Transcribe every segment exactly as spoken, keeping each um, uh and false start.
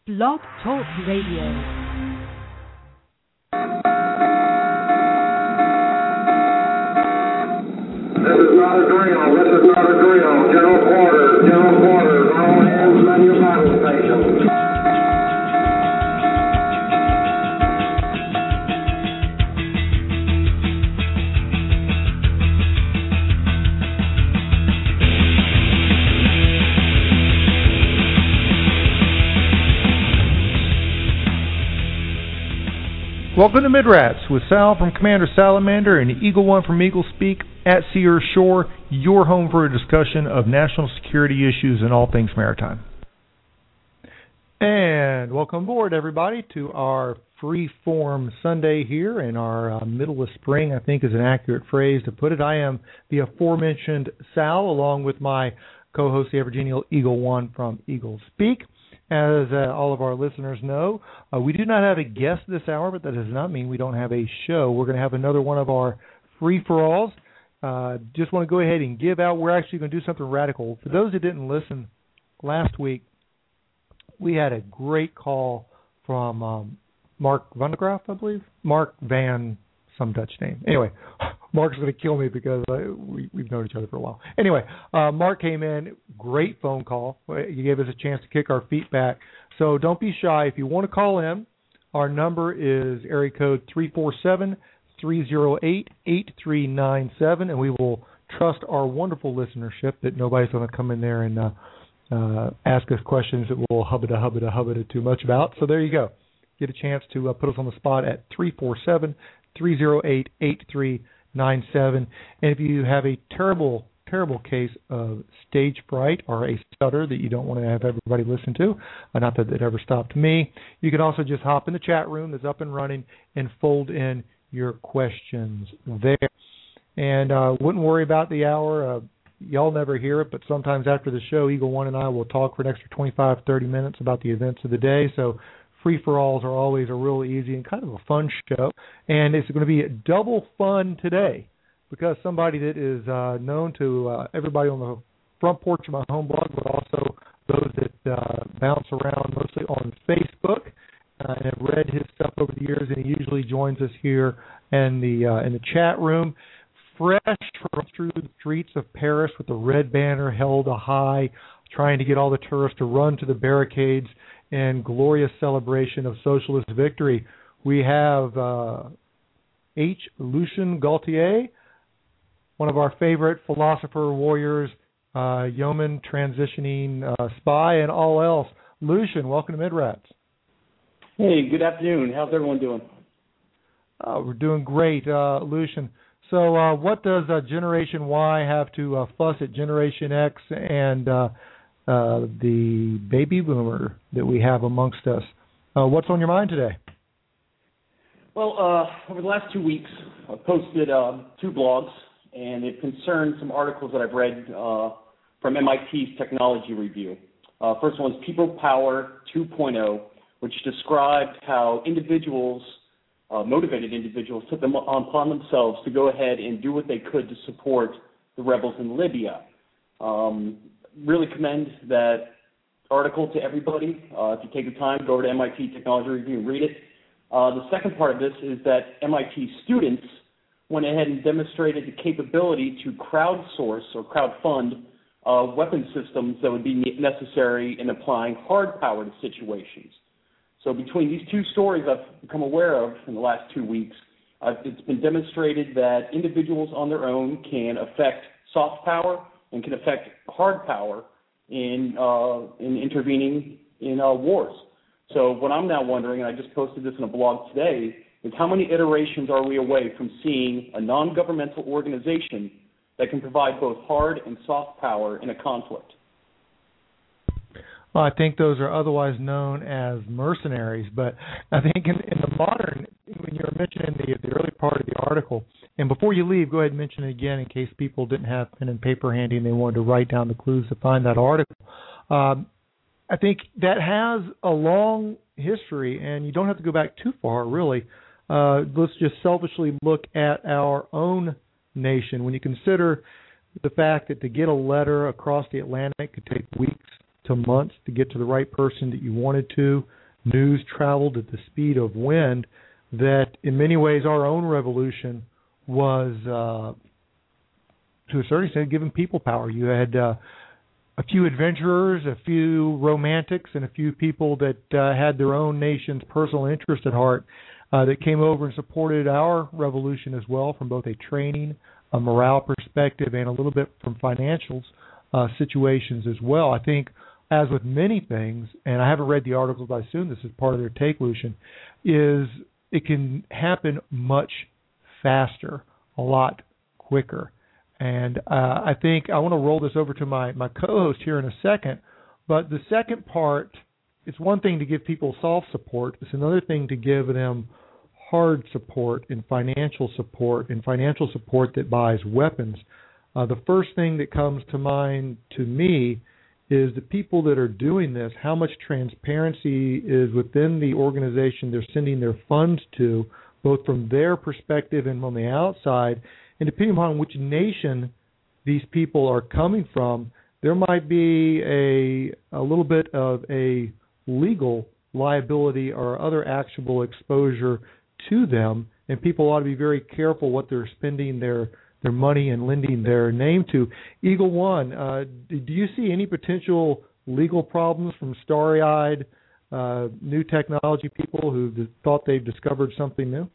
Blog Talk Radio. This is not a drill. This is not a drill. General quarters. General quarters. All hands on your battle stations. Welcome to Midrats with Sal from Commander Salamander and Eagle One from Eagle Speak at Sea or Shore, your home for a discussion of national security issues and all things maritime. And welcome aboard, everybody, to our free-form Sunday here in our uh, middle of spring, I think is an accurate phrase to put it. I am the aforementioned Sal, along with my co-host, the ever-genial Eagle One from Eagle Speak. As uh, all of our listeners know, uh, we do not have a guest this hour, but that does not mean we don't have a show. We're going to have another one of our free-for-alls. Uh, just want to go ahead and give out, we're actually going to do something radical. For those that didn't listen last week, we had a great call from um, Mark Van de Graaf, I believe. Mark Van, some Dutch name. Anyway, Mark's going to kill me because uh, we, we've known each other for a while. Anyway, uh, Mark came in, great phone call. You gave us a chance to kick our feet back. So don't be shy. If you want to call in, our number is area code three four seven, three oh eight, eight three nine seven, and we will trust our wonderful listenership that nobody's going to come in there and uh, uh, ask us questions that we'll hubbada, hubbada, hubbada too much about. So there you go. Get a chance to uh, put us on the spot at three four seven, three oh eight, eight three nine seven. And if you have a terrible, terrible case of stage fright or a stutter that you don't want to have everybody listen to, uh, not that it ever stopped me, you can also just hop in the chat room that's up and running and fold in your questions there. And uh, wouldn't worry about the hour. Uh, y'all never hear it, but sometimes after the show, Eagle One and I will talk for an extra twenty-five, thirty minutes about the events of the day. So free-for-alls are always a real easy and kind of a fun show. And it's going to be double fun today because somebody that is uh, known to uh, everybody on the front porch of my home blog, but also those that uh, bounce around mostly on Facebook uh, and have read his stuff over the years, and he usually joins us here in the uh, in the chat room. Fresh from through the streets of Paris with the red banner held high, trying to get all the tourists to run to the barricades in glorious celebration of socialist victory. We have uh, H. Lucien Gaultier, one of our favorite philosopher warriors, uh, yeoman, transitioning uh, spy, and all else. Lucien, welcome to Midrats. Hey, good afternoon. How's everyone doing? Uh, we're doing great, uh, Lucien. So uh, what does uh, Generation Y have to uh, fuss at Generation X and uh, uh, the baby boomer that we have amongst us? Uh, what's on your mind today? Well, uh, over the last two weeks, I've posted uh, two blogs, and it concerned some articles that I've read uh, from M I T's Technology Review. Uh, first one is People Power two point oh, which described how individuals, uh, motivated individuals, took them upon themselves to go ahead and do what they could to support the rebels in Libya. Um, really commend that article to everybody. Uh, if you take the time, go over to M I T Technology Review and read it. Uh, the second part of this is that M I T students went ahead and demonstrated the capability to crowdsource or crowdfund uh, weapon systems that would be necessary in applying hard power to situations. So between these two stories I've become aware of in the last two weeks, uh, it's been demonstrated that individuals on their own can affect soft power and can affect hard power in uh, in intervening in uh, wars. So what I'm now wondering, and I just posted this in a blog today, is how many iterations are we away from seeing a non-governmental organization that can provide both hard and soft power in a conflict? Well, I think those are otherwise known as mercenaries, but I think in, in the modern, when you were mentioning the, the early part of the article, and before you leave, go ahead and mention it again in case people didn't have pen and paper handy and they wanted to write down the clues to find that article. Um, I think that has a long history, and you don't have to go back too far, really. Uh, let's just selfishly look at our own nation. When you consider the fact that to get a letter across the Atlantic could take weeks to months to get to the right person that you wanted to. News traveled at the speed of wind. That in many ways our own revolution was, uh, to a certain extent, giving people power. You had uh, a few adventurers, a few romantics, and a few people that uh, had their own nation's personal interest at heart uh, that came over and supported our revolution as well from both a training, a morale perspective, and a little bit from financials uh, situations as well. I think, as with many things, and I haven't read the articles, but I assume this is part of their take, Lucian, is it can happen much faster, a lot quicker. And uh, I think I want to roll this over to my, my co-host here in a second, but the second part, it's one thing to give people soft support. It's another thing to give them hard support and financial support, and financial support that buys weapons. Uh, the first thing that comes to mind to me is the people that are doing this, how much transparency is within the organization they're sending their funds to, both from their perspective and on the outside. And depending upon which nation these people are coming from, there might be a a little bit of a legal liability or other actionable exposure to them, and people ought to be very careful what they're spending their their money and lending their name to. Eagle One, uh, do you see any potential legal problems from starry-eyed uh, new technology people who thought they've discovered something new?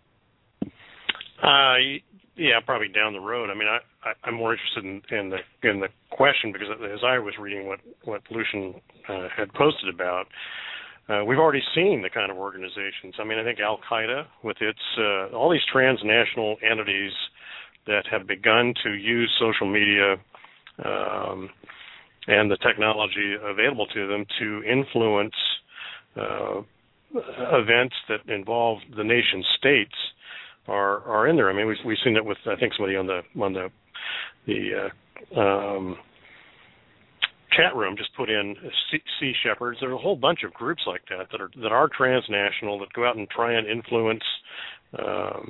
Uh, yeah, probably down the road. I mean, I, I, I'm more interested in, in the in the question because as I was reading what what Lucian uh, had posted about, uh, we've already seen the kind of organizations. I mean, I think Al Qaeda with its uh, all these transnational entities that have begun to use social media um, and the technology available to them to influence uh, events that involve the nation states are are in there. I mean, we've we've seen it with I think somebody on the on the the uh, um, chat room just put in Sea Shepherds. There's a whole bunch of groups like that that are that are transnational that go out and try and influence um,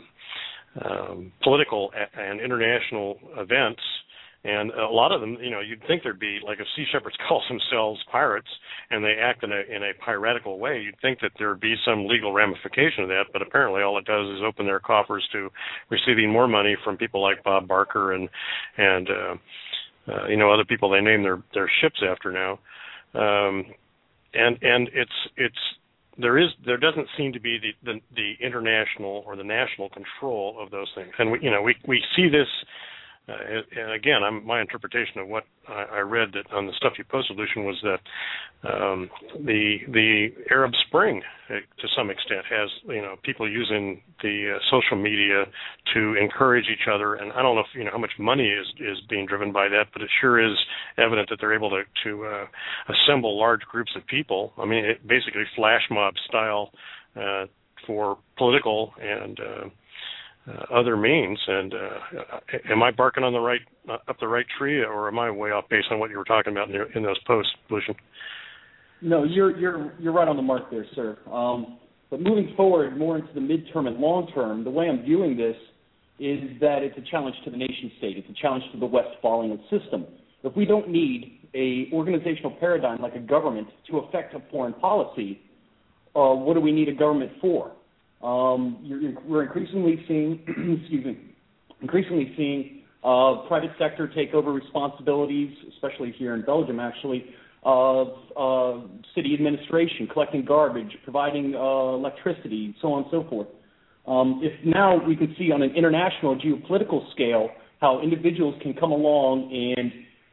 um, political and international events. And a lot of them, you know, you'd think there'd be, like if Sea Shepherds calls themselves pirates and they act in a in a piratical way, you'd think that there'd be some legal ramification of that. But apparently all it does is open their coffers to receiving more money from people like Bob Barker and, and uh, uh, you know, other people they name their, their ships after now. Um, and and it's it's there is there doesn't seem to be the, the, the international or the national control of those things. And, we, you know, we, we see this. Uh, and again, I'm, my interpretation of what I, I read that on the stuff you posted, Lucian, was that um, the the Arab Spring, uh, to some extent, has you know people using the uh, social media to encourage each other. And I don't know if you know how much money is, is being driven by that, but it sure is evident that they're able to to uh, assemble large groups of people. I mean, it basically flash mob style uh, for political and uh, Uh, other means, and uh, am I barking on the right uh, up the right tree, or am I way off based on what you were talking about in, the, in those posts, Lucian? No, you're you're you're right on the mark there, sir. Um, but moving forward, more into the midterm and long term, the way I'm viewing this is that it's a challenge to the nation state. It's a challenge to the Westphalian system. If we don't need a organizational paradigm like a government to affect a foreign policy, uh, what do we need a government for? Um, you're, you're, we're increasingly seeing, excuse me, increasingly seeing uh, private sector take over responsibilities, especially here in Belgium, actually, of uh, city administration, collecting garbage, providing uh, electricity, so on and so forth. Um, if now we can see on an international geopolitical scale how individuals can come along and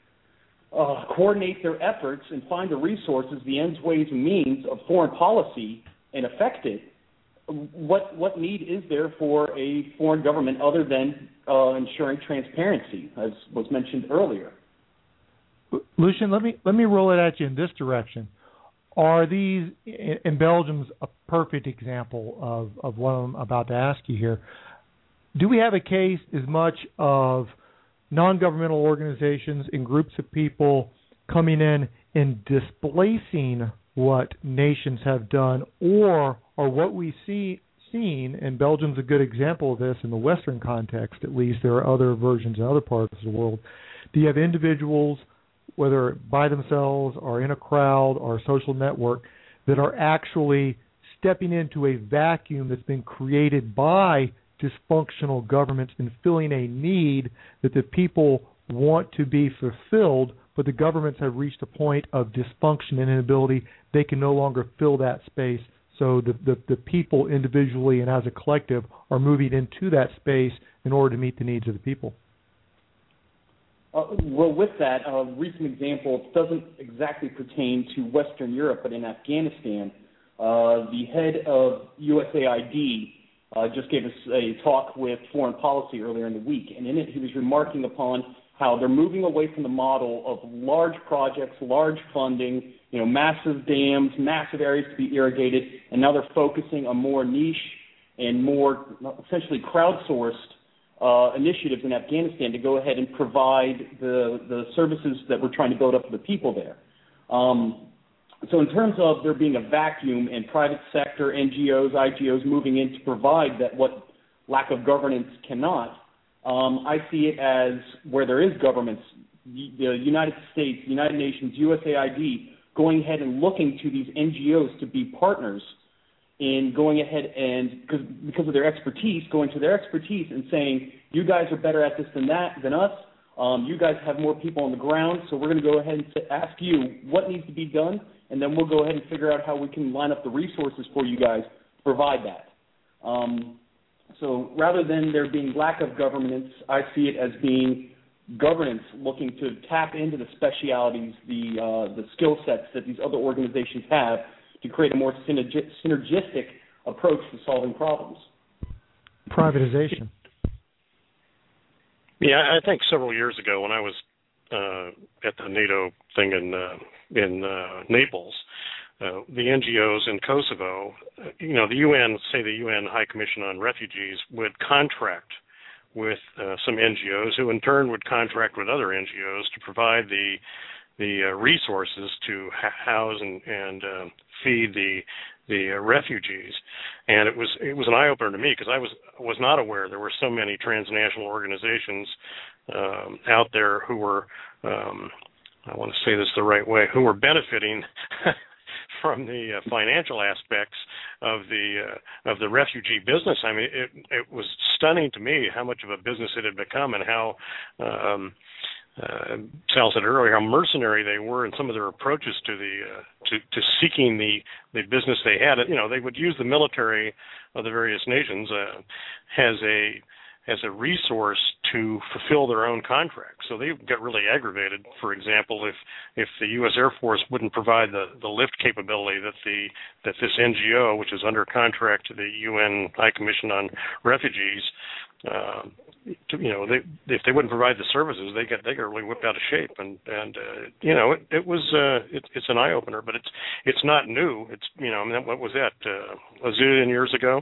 uh, coordinate their efforts and find the resources, the ends, ways, and means of foreign policy and affect it, What what need is there for a foreign government other than uh, ensuring transparency, as was mentioned earlier? Lucian, let me let me roll it at you in this direction. Are these, in Belgium's a perfect example of, of what I'm about to ask you here, do we have a case as much of non-governmental organizations and groups of people coming in and displacing what nations have done, or or what we see seen, and Belgium's a good example of this in the Western context at least, there are other versions in other parts of the world, do you have individuals whether by themselves or in a crowd or a social network, that are actually stepping into a vacuum that's been created by dysfunctional governments and filling a need that the people want to be fulfilled, but the governments have reached a point of dysfunction and inability. They can no longer fill that space. So the, the, the people individually and as a collective are moving into that space in order to meet the needs of the people. Uh, well, with that, a recent example doesn't exactly pertain to Western Europe, but in Afghanistan, uh, the head of U S A I D uh, just gave us a talk with Foreign Policy earlier in the week, and in it he was remarking upon how they're moving away from the model of large projects, large funding, you know, massive dams, massive areas to be irrigated, and now they're focusing on more niche and more essentially crowdsourced uh, initiatives in Afghanistan to go ahead and provide the, the services that we're trying to build up for the people there. Um, so in terms of there being a vacuum and private sector, N G Os, I G Os moving in to provide that what lack of governance cannot, um, I see it as where there is governments, the United States, the United Nations, U S A I D, going ahead and looking to these N G Os to be partners in going ahead and, because because of their expertise, going to their expertise and saying, you guys are better at this than that, than us. Um, you guys have more people on the ground, so we're going to go ahead and ask you what needs to be done, and then we'll go ahead and figure out how we can line up the resources for you guys to provide that. Um, so rather than there being lack of governance, I see it as being governance looking to tap into the specialities, the uh, the skill sets that these other organizations have to create a more synergi- synergistic approach to solving problems. Privatization. Yeah, I think several years ago when I was uh, at the NATO thing in uh, in uh, Naples, uh, the N G Os in Kosovo, uh, you know, the U N, say the U N High Commission on Refugees, would contract with uh, some N G Os, who in turn would contract with other N G Os to provide the the uh, resources to ha- house and, and uh, feed the the uh, refugees. And it was it was an eye opener to me because I was was not aware there were so many transnational organizations um, out there who were um, I want to say this the right way who were benefiting from the uh, financial aspects of the uh, of the refugee business. I mean, it it was stunning to me how much of a business it had become and how um, uh, Sal said earlier how mercenary they were in some of their approaches to the uh, to to seeking the the business they had. You know, they would use the military of the various nations uh, as a as a resource to fulfill their own contracts. So they got really aggravated, for example, if if the U S Air Force wouldn't provide the, the lift capability that the that this N G O, which is under contract to the U N High Commission on Refugees, uh, to, you know, they, if they wouldn't provide the services, they get they got really whipped out of shape. And and uh, you know, it, it was uh, it, it's an eye opener, but it's it's not new. It's you know, I mean, what was that uh, a zillion years ago?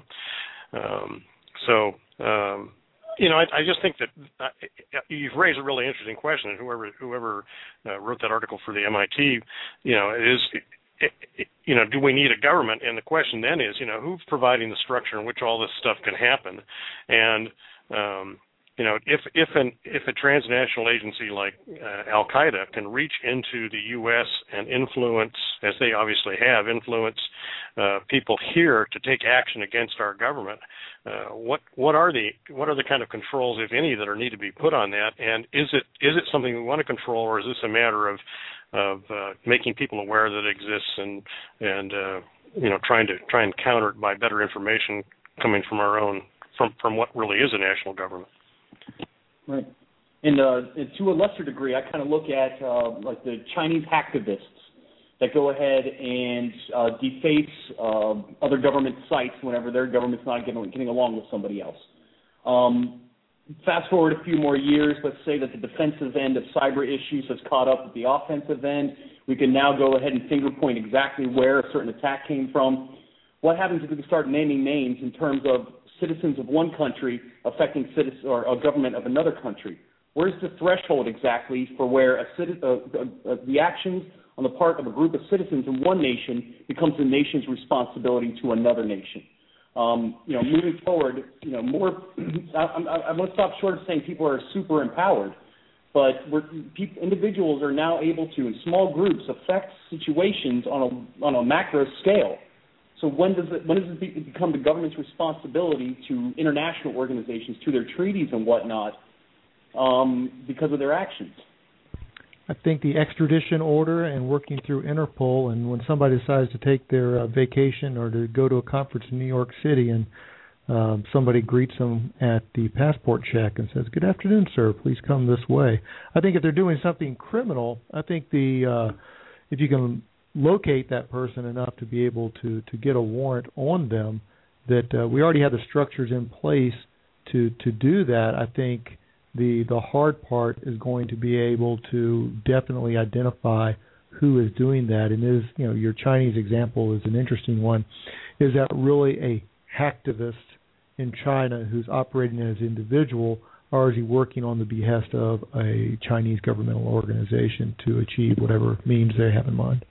Um, so. Um, You know, I, I just think that uh, you've raised a really interesting question, and whoever whoever uh, wrote that article for the M I T, you know, is, it, it, you know, do we need a government? And the question then is, you know, who's providing the structure in which all this stuff can happen? And um, you know, if if an if a transnational agency like uh, Al Qaeda can reach into the U S and influence, as they obviously have, influence uh, people here to take action against our government, uh, what what are the what are the kind of controls, if any, that are need to be put on that? And is it is it something we want to control, or is this a matter of of uh, making people aware that it exists and and uh, you know trying to try and counter it by better information coming from our own from from what really is a national government? Right. And, uh, and to a lesser degree, I kind of look at uh, like the Chinese hacktivists that go ahead and uh, deface uh, other government sites whenever their government's not getting, getting along with somebody else. Um, fast forward a few more years, let's say that the defensive end of cyber issues has caught up with the offensive end. We can now go ahead and finger point exactly where a certain attack came from. What happens if we can start naming names in terms of citizens of one country affecting citizens or a government of another country? Where's the threshold exactly for where a citi- uh, uh, the actions on the part of a group of citizens in one nation becomes the nation's responsibility to another nation? Um, you know, moving forward, you know, more. I, I, I want to stop short of saying people are super empowered, but we're, people, individuals are now able to, in small groups, affect situations on a on a macro scale. So when does it when does it become the government's responsibility to international organizations, to their treaties and whatnot, um, because of their actions? I think the extradition order and working through Interpol, and when somebody decides to take their uh, vacation or to go to a conference in New York City, and um, somebody greets them at the passport check and says, "Good afternoon, sir. Please come this way." I think if they're doing something criminal, I think the uh, if you can locate that person enough to be able to, to get a warrant on them, that uh, we already have the structures in place to to do that. I think the the hard part is going to be able to definitely identify who is doing that. And is, you know, your Chinese example is an interesting one. Is that really a hacktivist in China who's operating as an individual, or is he working on the behest of a Chinese governmental organization to achieve whatever means they have in mind?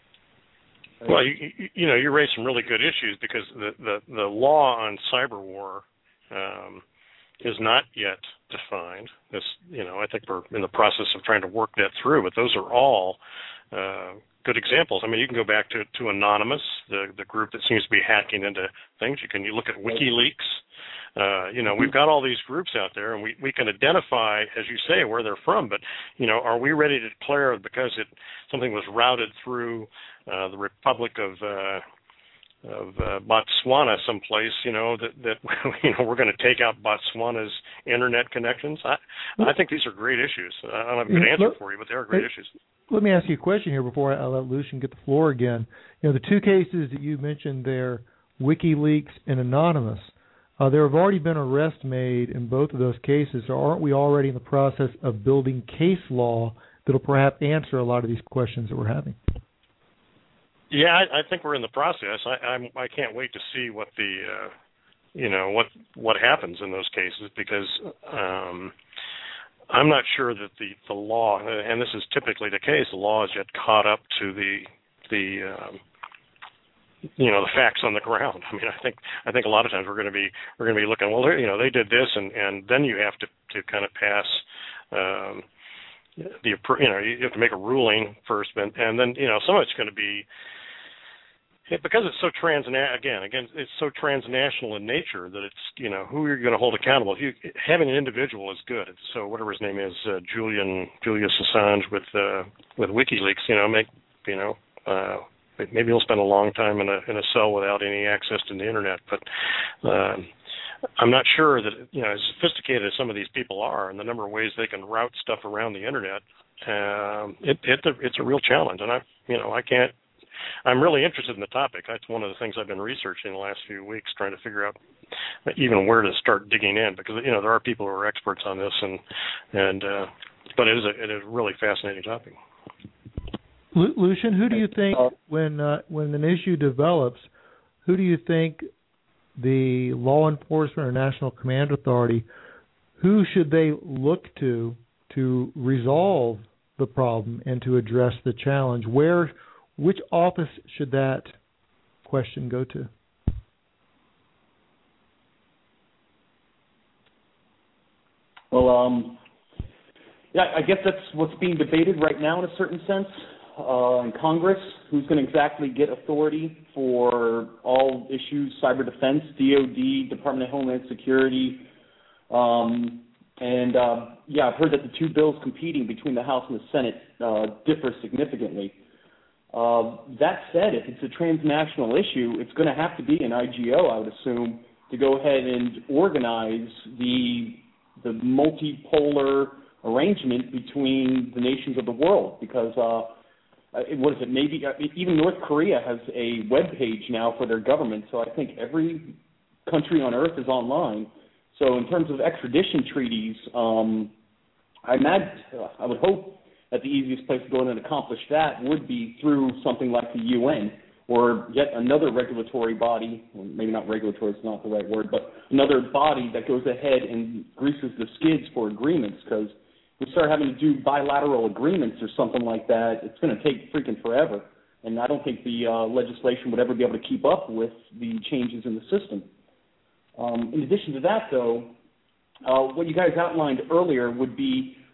Well, you, you know, you raise some really good issues, because the, the, the law on cyber war um, is not yet defined. This, you know, I think we're in the process of trying to work that through, but those are all uh, good examples. I mean, you can go back to, to Anonymous, the, the group that seems to be hacking into things. You can you look at WikiLeaks. Uh, you know, we've got all these groups out there, and we, we can identify, as you say, where they're from. But, you know, are we ready to declare because it something was routed through uh, the Republic of uh, of uh, Botswana someplace, you know, that, that you know, we're going to take out Botswana's internet connections? I, I think these are great issues. I don't have a good answer for you, but they are great let, issues. Let me ask you a question here before I, I let Lucian get the floor again. You know, the two cases that you mentioned there, WikiLeaks and Anonymous, uh, there have already been arrests made in both of those cases. So aren't we already in the process of building case law that will perhaps answer a lot of these questions that we're having? Yeah, I, I think we're in the process. I, I'm, I can't wait to see what the, uh, you know, what what happens in those cases, because um, I'm not sure that the, the law, and this is typically the case, the law is yet caught up to the the um, you know, the facts on the ground. I mean, I think I think a lot of times we're going to be we're going to be looking, well, you know, they did this, and, and then you have to, to kind of pass. Um, the you know you have to make a ruling first, and, and then you know some of it's going to be. Because it's so trans again, again, it's so transnational in nature that it's, you know, who you're going to hold accountable. If you, having an individual is good. So whatever his name is, uh, Julian Julius Assange with uh, with WikiLeaks, you know, make you know, uh, maybe he'll spend a long time in a in a cell without any access to the internet. But uh, I'm not sure that, you know, as sophisticated as some of these people are, and the number of ways they can route stuff around the internet, um, it, it it's a real challenge. And I, you know, I can't. I'm really interested in the topic. That's one of the things I've been researching the last few weeks, trying to figure out even where to start digging in, because, you know, there are people who are experts on this, and and uh, but it is a it is a really fascinating topic. Lucian, who do you think when uh, when an issue develops, who do you think the law enforcement or National Command Authority, who should they look to to resolve the problem and to address the challenge? Where Which office should that question go to? Well, um, yeah, I guess that's what's being debated right now in a certain sense uh, in Congress. Who's going to exactly get authority for all issues, cyber defense, D O D, Department of Homeland Security, um, and uh, yeah, I've heard that the two bills competing between the House and the Senate uh, differ significantly. Uh, that said, if it's a transnational issue, it's going to have to be an I G O, I would assume, to go ahead and organize the the multipolar arrangement between the nations of the world. Because, uh, what is it, maybe even North Korea has a web page now for their government, so I think every country on earth is online. So in terms of extradition treaties, um, I imagine, I would hope that the easiest place to go in and accomplish that would be through something like the U N or yet another regulatory body, well, maybe not regulatory, it's not the right word, but another body that goes ahead and greases the skids for agreements, because if we start having to do bilateral agreements or something like that, it's going to take freaking forever. And I don't think the uh, legislation would ever be able to keep up with the changes in the system. Um, in addition to that, though, uh, what you guys outlined earlier would be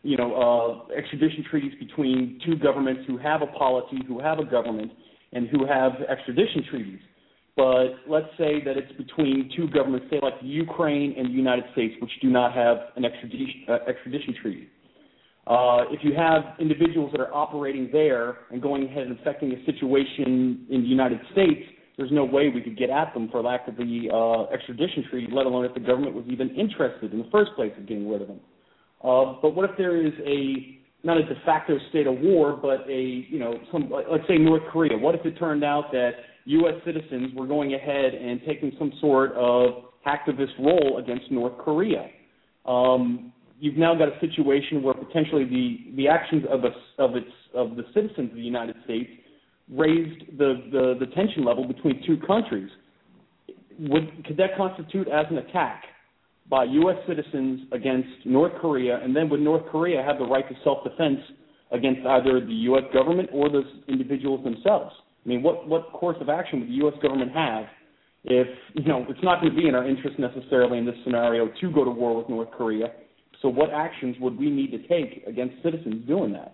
you know, uh, extradition treaties between two governments who have a polity, who have a government, and who have extradition treaties. But let's say that it's between two governments, say like Ukraine and the United States, which do not have an extradition, uh, extradition treaty. Uh, if you have individuals that are operating there and going ahead and affecting a situation in the United States, there's no way we could get at them for lack of the uh, extradition treaty, let alone if the government was even interested in the first place in getting rid of them. Uh, but what if there is a, not a de facto state of war, but a, you know, some, let's say North Korea. What if it turned out that U S citizens were going ahead and taking some sort of activist role against North Korea? Um, you've now got a situation where potentially the, the actions of, a, of, its, of the citizens of the United States raised the, the, the tension level between two countries. Would, could that constitute as an attack by U S citizens against North Korea, and then would North Korea have the right to self-defense against either the U S government or those individuals themselves? I mean, what, what course of action would the U S government have if, you know, it's not going to be in our interest necessarily in this scenario to go to war with North Korea? So what actions would we need to take against citizens doing that?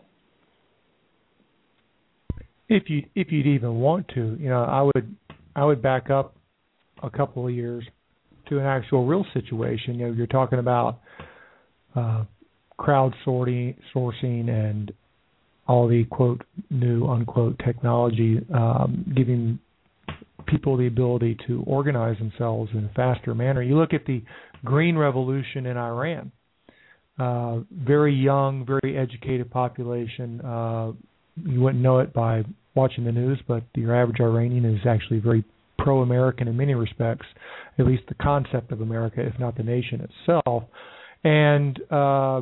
If you if you'd even want to, you know, I would I would back up a couple of years to an actual real situation. You know, you're talking about uh, crowdsourcing, sourcing, and all the quote new unquote technology, um, giving people the ability to organize themselves in a faster manner. You look at the Green Revolution in Iran. Uh, very young, very educated population. Uh, you wouldn't know it by watching the news, but your average Iranian is actually very pro-American in many respects, at least the concept of America, if not the nation itself. And uh,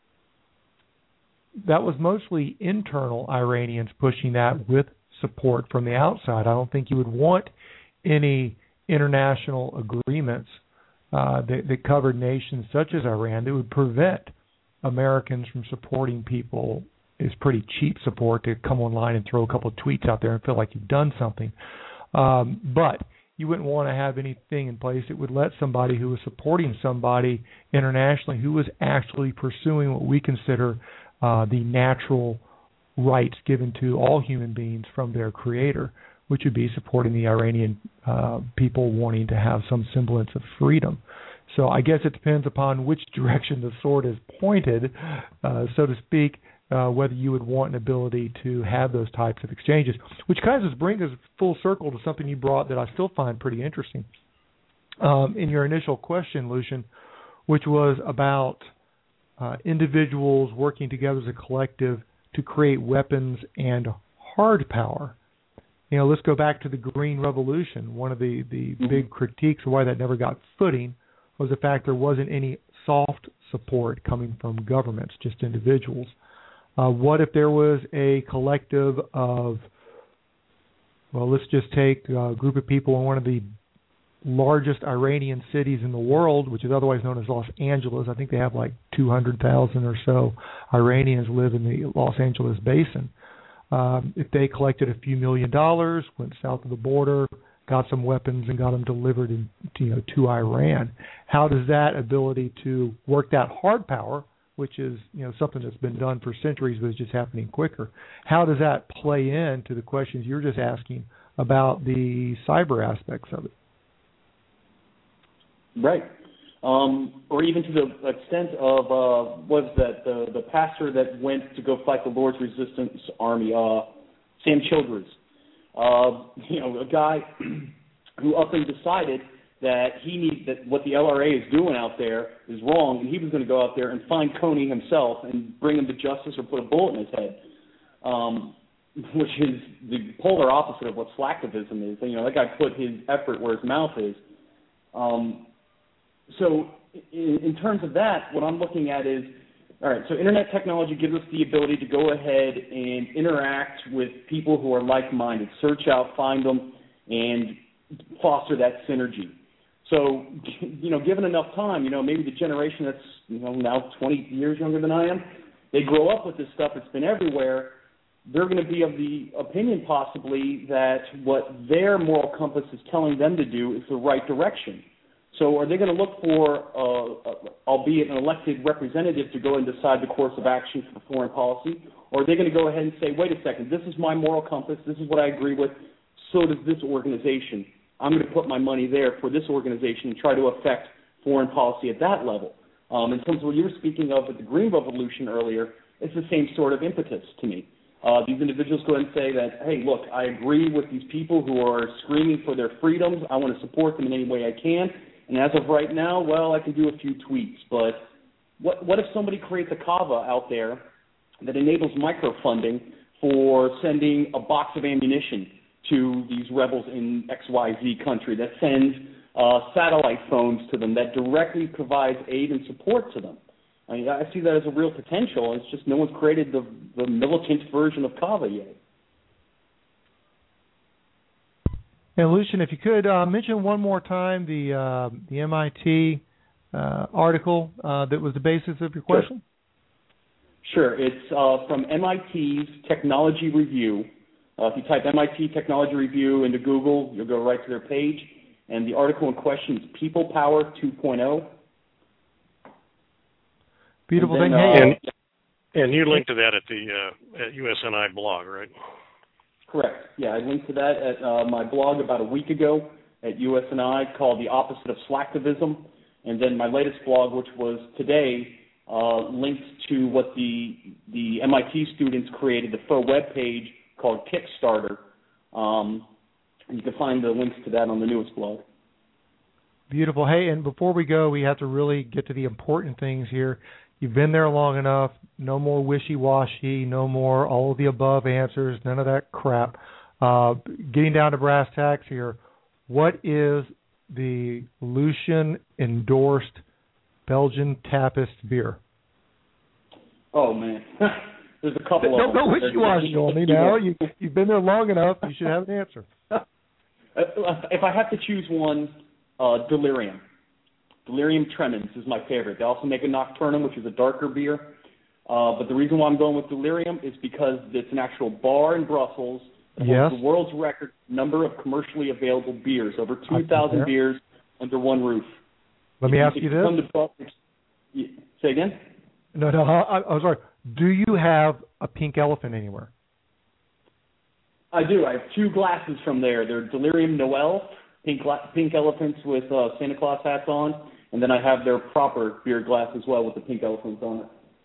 that was mostly internal Iranians pushing that with support from the outside. I don't think you would want any international agreements uh, that, that covered nations such as Iran that would prevent Americans from supporting people. Is pretty cheap support to come online and throw a couple of tweets out there and feel like you've done something. Um, but you wouldn't want to have anything in place that would let somebody who was supporting somebody internationally who was actually pursuing what we consider uh, the natural rights given to all human beings from their creator, which would be supporting the Iranian uh, people wanting to have some semblance of freedom. So I guess it depends upon which direction the sword is pointed, uh, so to speak, Uh, whether you would want an ability to have those types of exchanges, which kind of brings us full circle to something you brought that I still find pretty interesting um, in your initial question, Lucian, which was about uh, individuals working together as a collective to create weapons and hard power. You know, let's go back to the Green Revolution. One of the, the mm-hmm. big critiques of why that never got footing was the fact there wasn't any soft support coming from governments, just individuals. Uh, what if there was a collective of, well, let's just take a group of people in one of the largest Iranian cities in the world, which is otherwise known as Los Angeles. I think they have like two hundred thousand or so Iranians live in the Los Angeles basin. Um, if they collected a few million dollars, went south of the border, got some weapons and got them delivered in, you know, to Iran, how does that ability to work that hard power, which is, you know, something that's been done for centuries but is just happening quicker, how does that play into the questions you're just asking about the cyber aspects of it? Right. Um, or even to the extent of, uh, was that the, the pastor that went to go fight the Lord's Resistance Army, uh, Sam Childress, uh, you know, a guy who up and decided that he needs that what the L R A is doing out there is wrong, and he was going to go out there and find Coney himself and bring him to justice or put a bullet in his head, um, which is the polar opposite of what slacktivism is. You know, that guy put his effort where his mouth is. Um, so in, in terms of that, what I'm looking at is, all right, so internet technology gives us the ability to go ahead and interact with people who are like-minded, search out, find them, and foster that synergy. So, you know, given enough time, you know, maybe the generation that's, you know, now twenty years younger than I am, they grow up with this stuff. It's been everywhere. They're going to be of the opinion possibly that what their moral compass is telling them to do is the right direction. So are they going to look for, uh, albeit an elected representative, to go and decide the course of action for foreign policy? Or are they going to go ahead and say, wait a second, this is my moral compass, this is what I agree with, so does this organization. I'm going to put my money there for this organization and try to affect foreign policy at that level. Um, in terms of what you were speaking of with the Green Revolution earlier, it's the same sort of impetus to me. Uh, these individuals go ahead and say that, hey, look, I agree with these people who are screaming for their freedoms. I want to support them in any way I can. And as of right now, well, I can do a few tweets. But what, what if somebody creates a CAVA out there that enables microfunding for sending a box of ammunition to these rebels in X Y Z country, that sends uh, satellite phones to them, that directly provides aid and support to them? I mean, I see that as a real potential. It's just no one's created the, the militant version of CAVA yet. And Lucian, if you could uh, mention one more time the uh, the M I T uh, article uh, that was the basis of your question. Sure, sure. It's uh, from M I T's Technology Review. Uh, if you type M I T Technology Review into Google, you'll go right to their page. And the article in question is People Power two point oh. Beautiful and thing. Then, hey, uh, and, and you linked to that at the uh, at U S N I blog, right? Correct. Yeah, I linked to that at uh, my blog about a week ago at U S N I called The Opposite of Slacktivism. And then my latest blog, which was today, uh, linked to what the the M I T students created, the faux web page called Kickstarter. Um, and you can find the links to that on the newest blog. Beautiful. Hey, and before we go, we have to really get to the important things here. You've been there long enough. No more wishy-washy. No more all of the above answers. None of that crap. Uh, getting down to brass tacks here, what is the Lucian-endorsed Belgian Trappist beer? Oh, man. There's a couple Don't of them. go wishy-washy on me now. You, you've been there long enough. You should have an answer. If I have to choose one, uh, Delirium. Delirium Tremens is my favorite. They also make a Nocturnum, which is a darker beer. Uh, but the reason why I'm going with Delirium is because it's an actual bar in Brussels that yes. holds the world's record number of commercially available beers, over two thousand beers under one roof. Let me if ask you, you this. Come to Brussels, say again? No, no, I, I'm sorry. Do you have a pink elephant anywhere? I do. I have two glasses from there. They're Delirium Noel, pink pink elephants with uh, Santa Claus hats on, and then I have their proper beer glass as well with the pink elephants on it.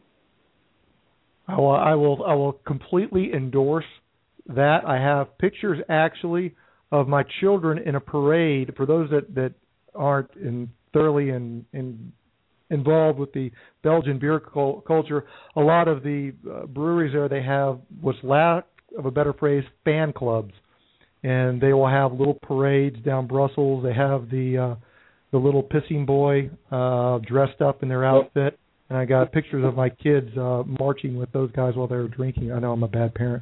I will, I will, I will completely endorse that. I have pictures actually of my children in a parade. For those that, that aren't in, thoroughly in, in, involved with the Belgian beer cul- culture, a lot of the uh, breweries there, they have what's lack of a better phrase, fan clubs. And they will have little parades down Brussels. They have the uh, the little pissing boy uh, dressed up in their outfit. And I got pictures of my kids uh, marching with those guys while they were drinking. I know I'm a bad parent.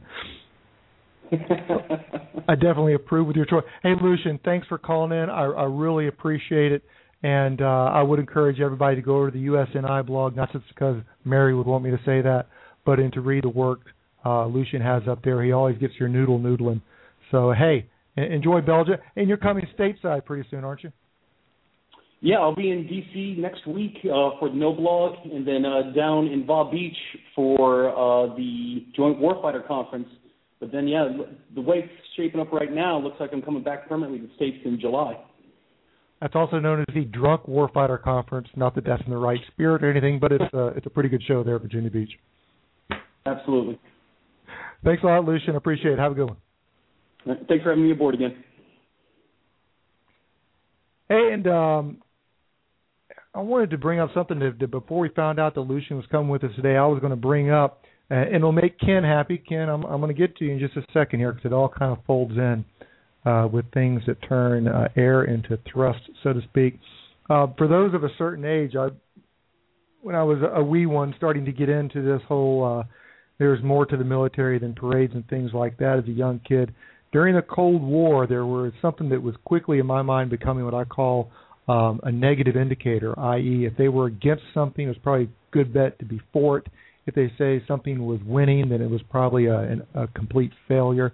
I definitely approve with your choice. Hey, Lucian, thanks for calling in. I, I really appreciate it. And uh, I would encourage everybody to go over to the U S N I blog, not just because Mary would want me to say that, but in to read the work uh, Lucian has up there. He always gets your noodle noodling. So, hey, enjoy Belgium. And you're coming stateside pretty soon, aren't you? Yeah, I'll be in D C next week uh, for the No Blog, and then uh, down in Bob Beach for uh, the Joint Warfighter Conference. But then, yeah, the way it's shaping up right now, looks like I'm coming back permanently to the States in July. That's also known as the Drunk Warfighter Conference. Not that that's in the right spirit or anything, but it's uh, it's a pretty good show there at Virginia Beach. Absolutely. Thanks a lot, Lucian. Appreciate it. Have a good one. Thanks for having me aboard again. Hey, and um, I wanted to bring up something that, that before we found out that Lucian was coming with us today, I was going to bring up, uh, and it'll make Ken happy. Ken, I'm, I'm going to get to you in just a second here because it all kind of folds in uh, with things that turn uh, air into thrust, so to speak. Uh, for those of a certain age, I, when I was a wee one starting to get into this whole uh, there's more to the military than parades and things like that as a young kid, during the Cold War, there was something that was quickly, in my mind, becoming what I call um, a negative indicator, that is, if they were against something, it was probably a good bet to be for it. If they say something was winning, then it was probably a, a complete failure.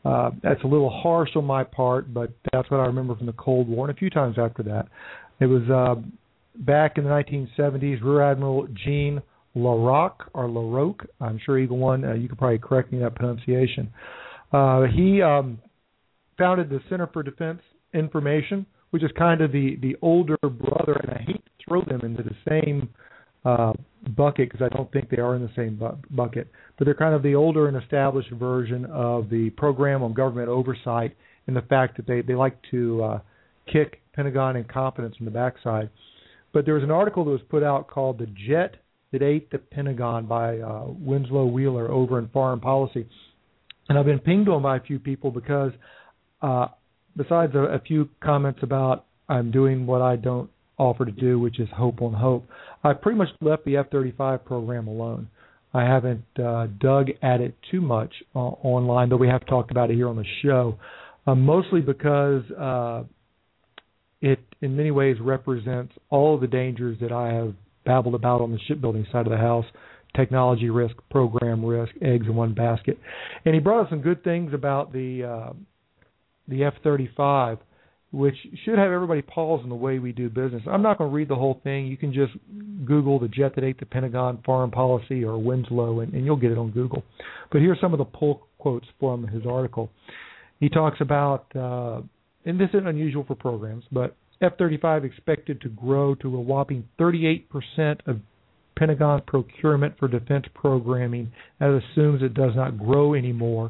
Uh, that's a little harsh on my part, but that's what I remember from the Cold War and a few times after that. It was uh, back in the nineteen seventies, Rear Admiral Jean LaRocque, or LaRocque, I'm sure Eagle One, uh, you could probably correct me in that pronunciation. Uh, he um, founded the Center for Defense Information, which is kind of the, the older brother, and I hate to throw them into the same uh, bucket because I don't think they are in the same bu- bucket, but they're kind of the older and established version of the Program on Government Oversight, in the fact that they, they like to uh, kick Pentagon incompetence in the backside. But there was an article that was put out called The Jet That Ate the Pentagon by uh, Winslow Wheeler over in Foreign Policy. And I've been pinged on by a few people because uh, besides a, a few comments about I'm doing what I don't offer to do, which is hope on hope, I pretty much left the F thirty-five program alone. I haven't uh, dug at it too much uh, online, though we have talked about it here on the show, uh, mostly because uh, it in many ways represents all of the dangers that I have babbled about on the shipbuilding side of the house: technology risk, program risk, eggs in one basket. And he brought up some good things about the uh, the F thirty-five, which should have everybody pause in the way we do business. I'm not going to read the whole thing. You can just Google The Jet That Ate the Pentagon, Foreign Policy, or Winslow, and, and you'll get it on Google. But here's some of the pull quotes from his article. He talks about, uh, and this isn't unusual for programs, but F thirty-five expected to grow to a whopping thirty-eight percent of Pentagon procurement for defense programming. That assumes it does not grow anymore.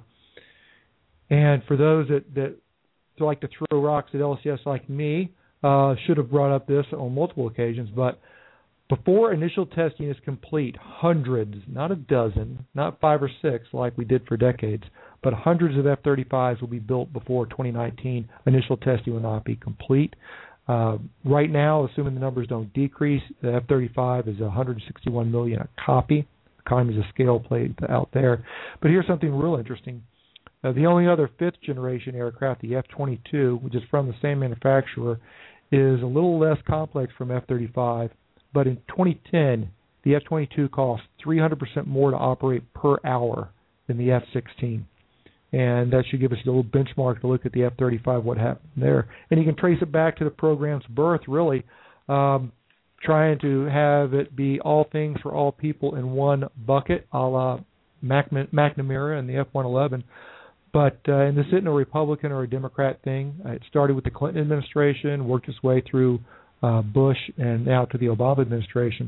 And for those that, that like to throw rocks at L C S like me, uh, should have brought up this on multiple occasions, but before initial testing is complete, hundreds, not a dozen, not five or six like we did for decades, but hundreds of F thirty-fives will be built before twenty nineteen. Initial testing will not be complete. Uh, right now, assuming the numbers don't decrease, the F thirty-five is one hundred sixty-one million dollars a copy. Economies of scale played out there. But here's something real interesting. Uh, the only other fifth-generation aircraft, the F twenty-two, which is from the same manufacturer, is a little less complex from F thirty-five. But in twenty ten, the F twenty-two cost three hundred percent more to operate per hour than the F sixteen. And that should give us a little benchmark to look at the F thirty-five, what happened there. And you can trace it back to the program's birth, really, um, trying to have it be all things for all people in one bucket, a la Mac- McNamara and the F one eleven. But uh, and this isn't a Republican or a Democrat thing. Uh, it started with the Clinton administration, worked its way through uh, Bush, and now to the Obama administration.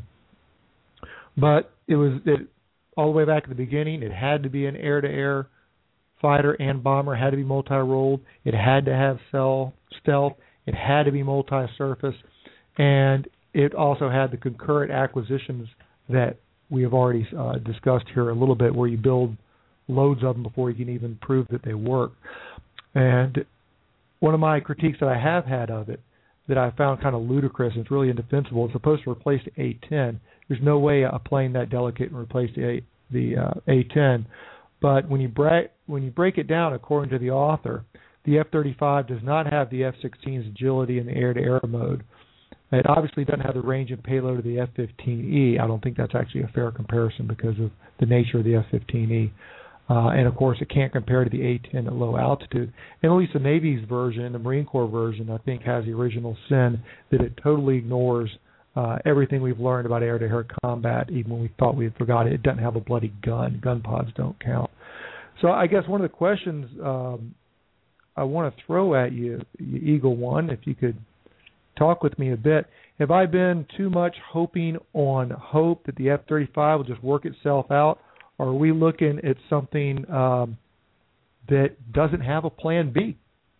But it was it, all the way back at the beginning. It had to be an air-to-air fighter and bomber. Had to be multi-rolled. It had to have cell stealth. It had to be multi-surface, and it also had the concurrent acquisitions that we have already uh, discussed here a little bit, where you build loads of them before you can even prove that they work. And one of my critiques that I have had of it, that I found kind of ludicrous and it's really indefensible, it's supposed to replace the A ten. There's no way a plane that delicate can replace the A, the uh, A ten. But when you break when you break it down, according to the author, the F thirty-five does not have the F sixteen's agility in the air-to-air mode. It obviously doesn't have the range and payload of the F fifteen E. I don't think that's actually a fair comparison because of the nature of the F fifteen E. Uh, and, of course, it can't compare to the A ten at low altitude. And at least the Navy's version, the Marine Corps version, I think has the original sin that it totally ignores uh, everything we've learned about air-to-air combat, even when we thought we had forgotten it. It doesn't have a bloody gun. Gun pods don't count. So I guess one of the questions um, I want to throw at you, you, Eagle One, if you could talk with me a bit. Have I been too much hoping on hope that the F thirty-five will just work itself out? Or are we looking at something um, that doesn't have a plan B?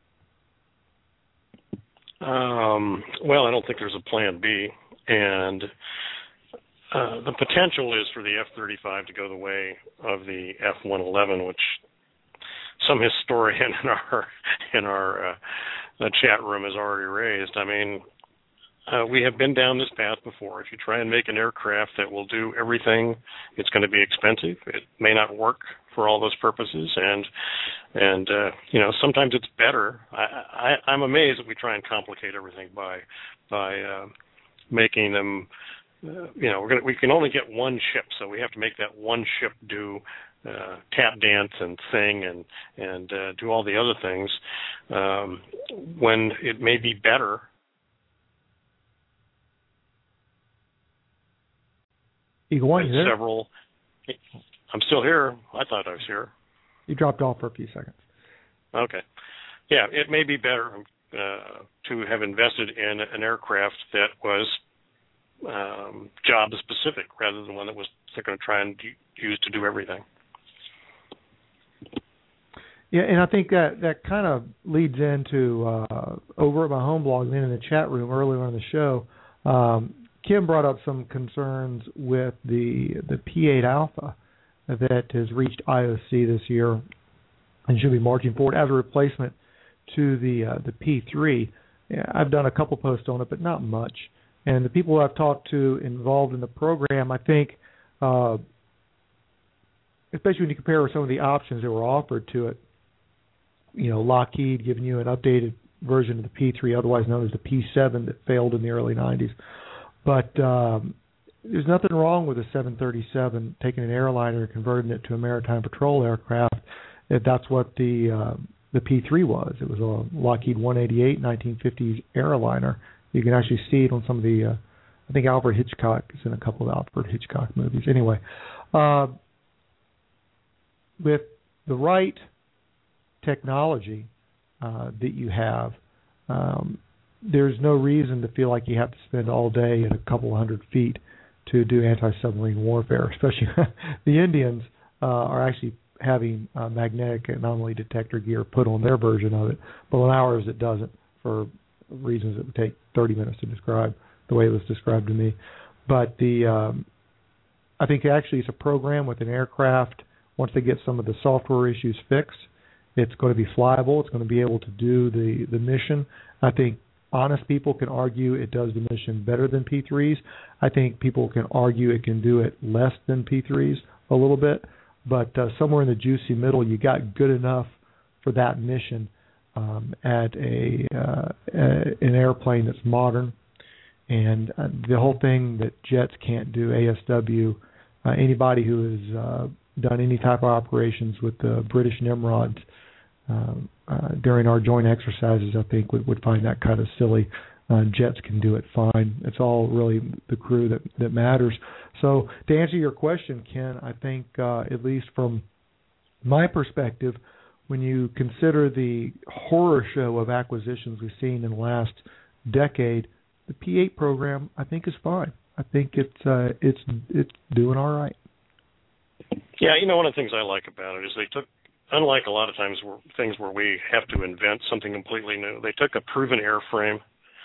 Um, well, I don't think there's a plan B. And uh, the potential is for the F thirty-five to go the way of the F one eleven, which some historian in our in our uh, chat room has already raised. I mean, Uh, we have been down this path before. If you try and make an aircraft that will do everything, it's going to be expensive. It may not work for all those purposes, and and uh, you know sometimes it's better. I, I, I'm amazed that we try and complicate everything by by uh, making them. Uh, you know, we're gonna, we can only get one ship, so we have to make that one ship do uh, tap dance and sing and and uh, do all the other things, um, when it may be better. Eagle One, you there? Several. I'm still here. I thought I was here. You dropped off for a few seconds. Okay. Yeah, it may be better uh, to have invested in an aircraft that was um, job specific rather than one that was they're going to try and use to do everything. Yeah, and I think that, that kind of leads into uh, over at my home blog and in the chat room earlier on the show. Um, Kim brought up some concerns with the the P eight Alpha that has reached I O C this year and should be marching forward as a replacement to the uh, the P three. Yeah, I've done a couple posts on it, but not much. And the people I've talked to involved in the program, I think, uh, especially when you compare with some of the options that were offered to it, you know, Lockheed giving you an updated version of the P three, otherwise known as the P seven, that failed in the early nineties. But um, there's nothing wrong with a seven thirty-seven taking an airliner and converting it to a maritime patrol aircraft. If that's what the uh, the P three was. It was a Lockheed one eighty-eight nineteen fifties airliner. You can actually see it on some of the, uh, I think Alfred Hitchcock is in a couple of Alfred Hitchcock movies. Anyway, uh, with the right technology uh, that you have, um, there's no reason to feel like you have to spend all day at a couple hundred feet to do anti-submarine warfare, especially the Indians uh, are actually having uh, magnetic anomaly detector gear put on their version of it, but on ours it doesn't, for reasons that would take thirty minutes to describe the way it was described to me. But the um, I think actually it's a program with an aircraft. Once they get some of the software issues fixed, it's going to be flyable. It's going to be able to do the, the mission. I think honest people can argue it does the mission better than P threes. I think people can argue it can do it less than P threes a little bit. But uh, somewhere in the juicy middle, you got good enough for that mission um, at a, uh, a an airplane that's modern. And uh, the whole thing that jets can't do, A S W, uh, anybody who has uh, done any type of operations with the British Nimrods um, uh, during our joint exercises, I think would, would find that kind of silly. Uh, jets can do it fine. It's all really the crew that, that matters. So to answer your question, Ken, I think uh, at least from my perspective, when you consider the horror show of acquisitions we've seen in the last decade, the P eight program I think is fine. I think it's uh, it's it's doing all right. Yeah, you know, one of the things I like about it is they took, unlike a lot of times where, things where we have to invent something completely new, they took a proven airframe,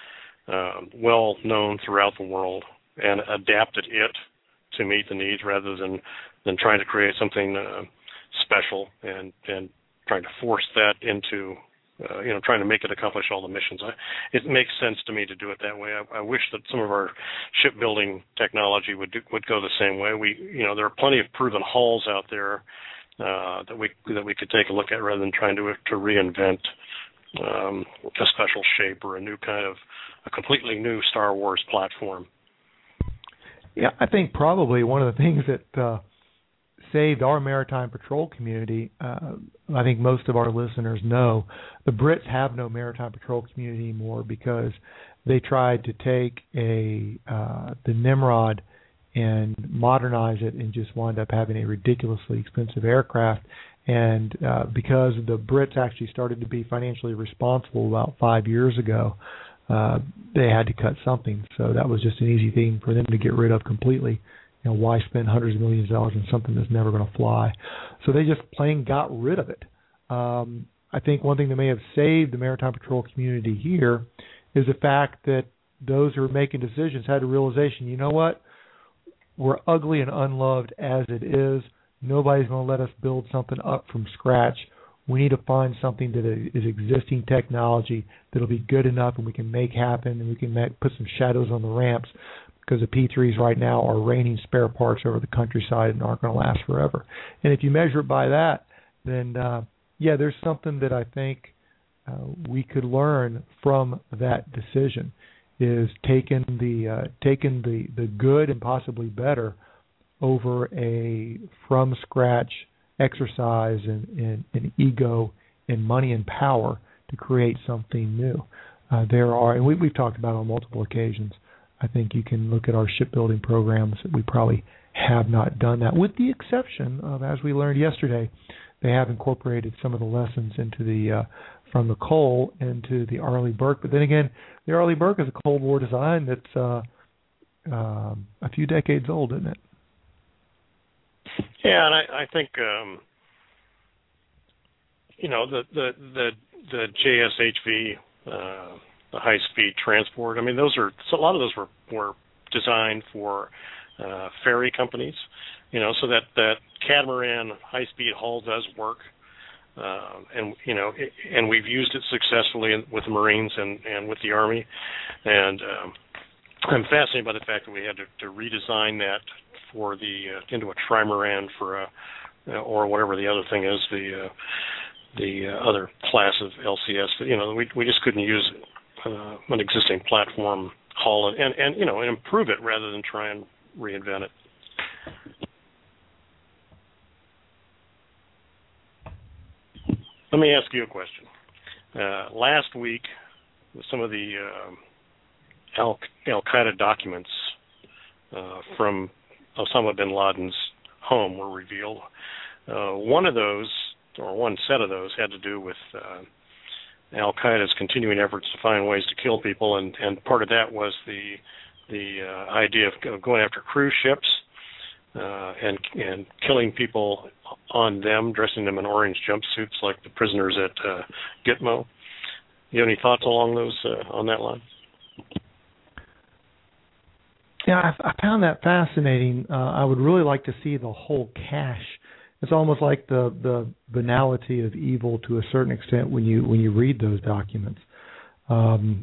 uh, well known throughout the world, and adapted it to meet the needs rather than, than trying to create something uh, special and, and trying to force that into, uh, you know, trying to make it accomplish all the missions. I, it makes sense to me to do it that way. I, I wish that some of our shipbuilding technology would do, would go the same way. We, you know, there are plenty of proven hulls out there uh, that we that we could take a look at rather than trying to to reinvent um, a special shape or a new kind of a completely new Star Wars platform. Yeah, I think probably one of the things that uh, saved our maritime patrol community, uh, I think most of our listeners know, the Brits have no maritime patrol community anymore because they tried to take a uh, the Nimrod and modernize it and just wound up having a ridiculously expensive aircraft. And uh, because the Brits actually started to be financially responsible about five years ago, uh, they had to cut something. So that was just an easy thing for them to get rid of completely. You know, why spend hundreds of millions of dollars on something that's never going to fly? So they just plain got rid of it. Um, I think one thing that may have saved the maritime patrol community here is the fact that those who are making decisions had a realization, you know what? We're ugly and unloved as it is. Nobody's going to let us build something up from scratch. We need to find something that is existing technology that will be good enough and we can make happen and we can make, put some shadows on the ramps, because the P threes right now are raining spare parts over the countryside and aren't going to last forever. And if you measure it by that, then, uh, yeah, there's something that I think uh, we could learn from that decision, is taking the uh, taking the, the good and possibly better over a from-scratch exercise in, in, in ego and money and power to create something new. Uh, there are, and we, we've talked about on multiple occasions, I think you can look at our shipbuilding programs that we probably have not done that, with the exception of, as we learned yesterday, they have incorporated some of the lessons into the uh, from the Cole into the Arleigh Burke. But then again, the Arleigh Burke is a Cold War design that's uh, uh, a few decades old, isn't it? Yeah, and I, I think um, you know the the the, the J S H V, uh, the high speed transport. I mean, those are so a lot of those were were designed for uh, ferry companies. You know, so that, that catamaran high-speed hull does work, uh, and you know, it, and we've used it successfully in, with the Marines and, and with the Army, and um, I'm fascinated by the fact that we had to, to redesign that for the uh, into a trimaran for a, or whatever the other thing is, the uh, the uh, other class of L C S. You know, we we just couldn't use uh, an existing platform hull and, and and you know and improve it rather than try and reinvent it. Let me ask you a question. Uh, last week, some of the uh, Al, Al-Qaeda documents uh, from Osama bin Laden's home were revealed. Uh, one of those, or one set of those, had to do with uh, Al-Qaeda's continuing efforts to find ways to kill people, and, and part of that was the the uh, idea of, of going after cruise ships uh, and and killing people on them, dressing them in orange jumpsuits like the prisoners at uh, Gitmo. You have any thoughts along those uh, on that line? Yeah, I, I found that fascinating. Uh, I would really like to see the whole cache. It's almost like the, the banality of evil to a certain extent when you when you read those documents. Um,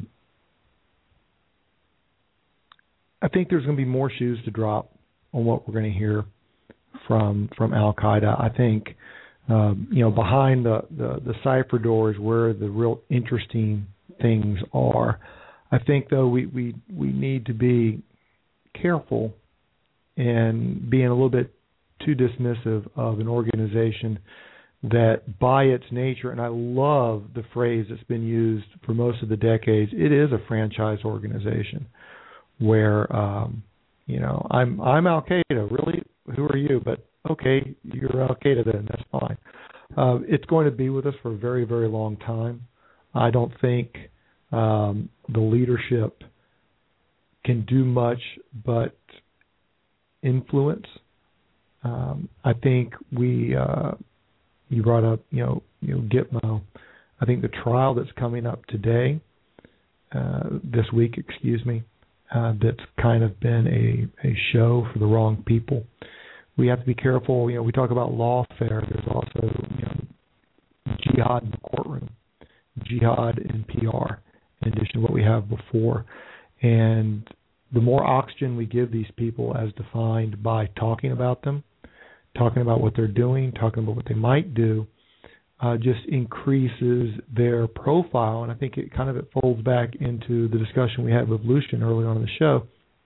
I think there's going to be more shoes to drop on what we're going to hear from from Al-Qaeda. I think um, you know behind the, the, the cipher doors where the real interesting things are. I think though we, we, we need to be careful in being a little bit too dismissive of an organization that by its nature, and I love the phrase that's been used for most of the decades, it is a franchise organization where um, you know I'm I'm Al-Qaeda, really? Who are you? But okay, you're Al-Qaeda then, that's fine. Uh, it's going to be with us for a very, very long time. I don't think um, the leadership can do much but influence. Um, I think we, uh, you brought up, you know, you know, Gitmo. I think the trial that's coming up today, uh, this week, excuse me, uh, that's kind of been a, a show for the wrong people. We have to be careful. You know, we talk about lawfare. There's also, you know, jihad in the courtroom, jihad in P R, in addition to what we have before. And the more oxygen we give these people as defined by talking about them, talking about what they're doing, talking about what they might do, uh, just increases their profile. And I think it kind of it folds back into the discussion we had with Lucian early on in the show,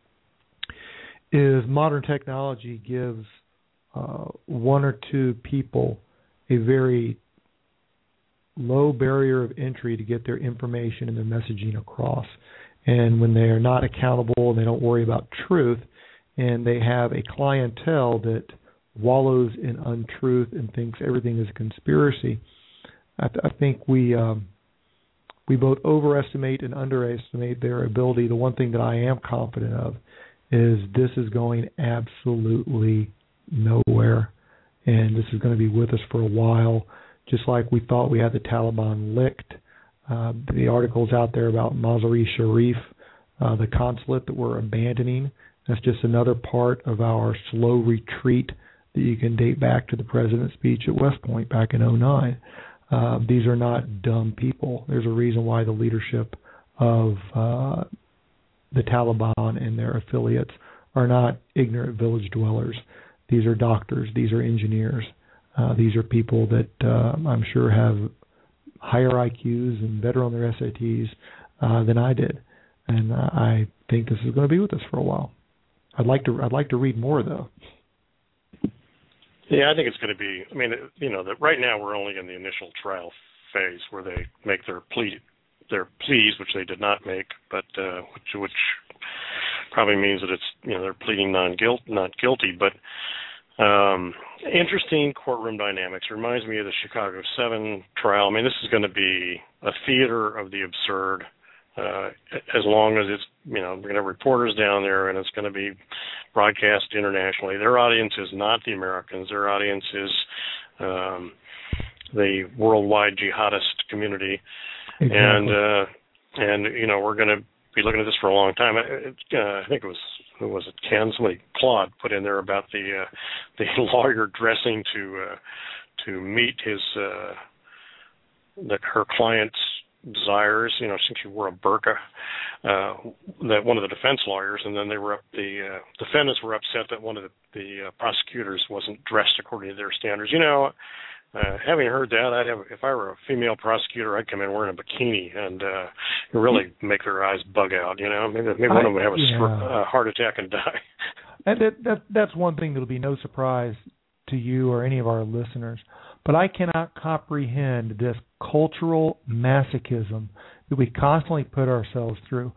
is modern technology gives uh, one or two people a very low barrier of entry to get their information and their messaging across. And when they are not accountable and they don't worry about truth, and they have a clientele that wallows in untruth and thinks everything is a conspiracy, I, th- I think we um, we both overestimate and underestimate their ability. The one thing that I am confident of is this is going absolutely nowhere, and this is going to be with us for a while, just like we thought we had the Taliban licked. Uh, the articles out there about Mazar-e Sharif, uh, the consulate that we're abandoning, that's just another part of our slow retreat that you can date back to the president's speech at West Point back in oh nine. Uh, these are not dumb people. There's a reason why the leadership of uh, the Taliban and their affiliates are not ignorant village dwellers. These are doctors. These are engineers. Uh, these are people that uh, I'm sure have higher I Qs and better on their S A Ts uh, than I did, and uh, I think this is going to be with us for a while. I'd like to I'd like to read more though. Yeah, I think it's going to be. I mean, you know, that right now we're only in the initial trial phase where they make their plea, their pleas, which they did not make, but uh, which which probably means that it's, you know, they're pleading non-guilt, not guilty. But um, interesting courtroom dynamics. Reminds me of the Chicago Seven trial. I mean, this is going to be a theater of the absurd. Uh, as long as it's, you know, we're going to have reporters down there and it's going to be broadcast internationally. Their audience is not the Americans. Their audience is um, the worldwide jihadist community. Exactly. And, uh, and you know, we're going to be looking at this for a long time. It, uh, I think it was, who was it, Ken? Somebody, Claude, put in there about the uh, the lawyer dressing to uh, to meet his uh, the, her client's desires. You know, since she wore a burqa, uh, that one of the defense lawyers, and then they were up, the uh, defendants were upset that one of the, the uh, prosecutors wasn't dressed according to their standards. You know, uh, having heard that, I'd have, if I were a female prosecutor, I'd come in wearing a bikini and uh, really make their eyes bug out. You know, maybe maybe one I, of them would have a yeah. uh, heart attack and die. And that, that that's one thing that'll be no surprise to you or any of our listeners. But I cannot comprehend this cultural masochism that we constantly put ourselves through.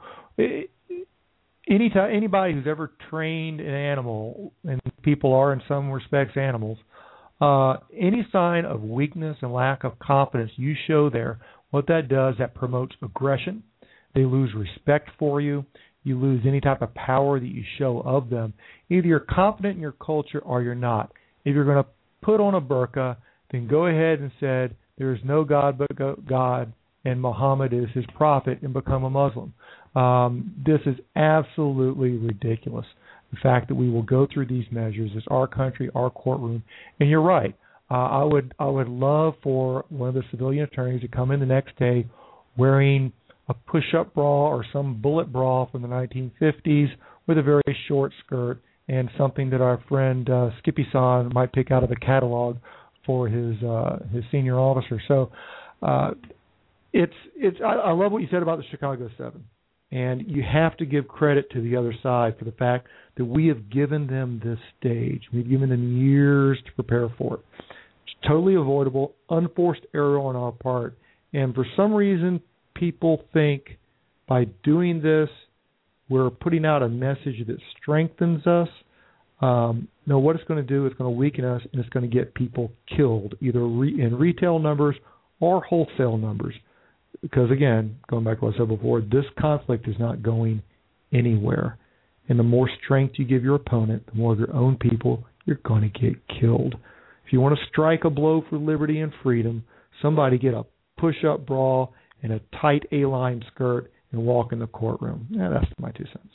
Any time, anybody who's ever trained an animal, and people are in some respects animals, uh, any sign of weakness and lack of confidence you show there, what that does, that promotes aggression. They lose respect for you. You lose any type of power that you show of them. Either you're confident in your culture or you're not. If you're going to put on a burqa, then go ahead and said there is no God but God and Muhammad is his prophet, and become a Muslim. Um, this is absolutely ridiculous. The fact that we will go through these measures is our country, our courtroom. And you're right. Uh, I would I would love for one of the civilian attorneys to come in the next day wearing a push-up bra or some bullet bra from the nineteen fifties with a very short skirt and something that our friend uh, Skippy-san might pick out of the catalog for his uh, his senior officer. So uh, it's it's. I, I love what you said about the Chicago Seven, and you have to give credit to the other side for the fact that we have given them this stage. We've given them years to prepare for it. It's totally avoidable, unforced error on our part, and for some reason, people think by doing this, we're putting out a message that strengthens us. Um, no, what it's going to do is going to weaken us, and it's going to get people killed, either re- in retail numbers or wholesale numbers. Because, again, going back to what I said before, this conflict is not going anywhere. And the more strength you give your opponent, the more of your own people, you're going to get killed. If you want to strike a blow for liberty and freedom, somebody get a push-up bra and a tight A-line skirt and walk in the courtroom. Yeah, that's my two cents.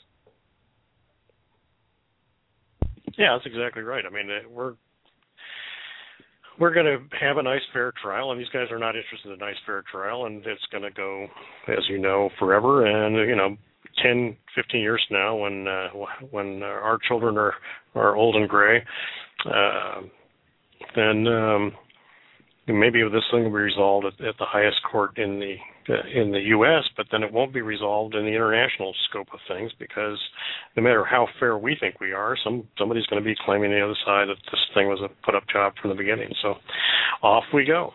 Yeah, that's exactly right. I mean, we're we're going to have a nice, fair trial, and these guys are not interested in a nice, fair trial, and it's going to go, as you know, forever. And, you know, ten, fifteen years from now, when uh, when our children are, are old and gray, uh, then um, maybe this thing will be resolved at, at the highest court in the uh, in the U S, but then it won't be resolved in the international scope of things, because no matter how fair we think we are, some somebody's going to be claiming the other side that this thing was a put-up job from the beginning. So off we go.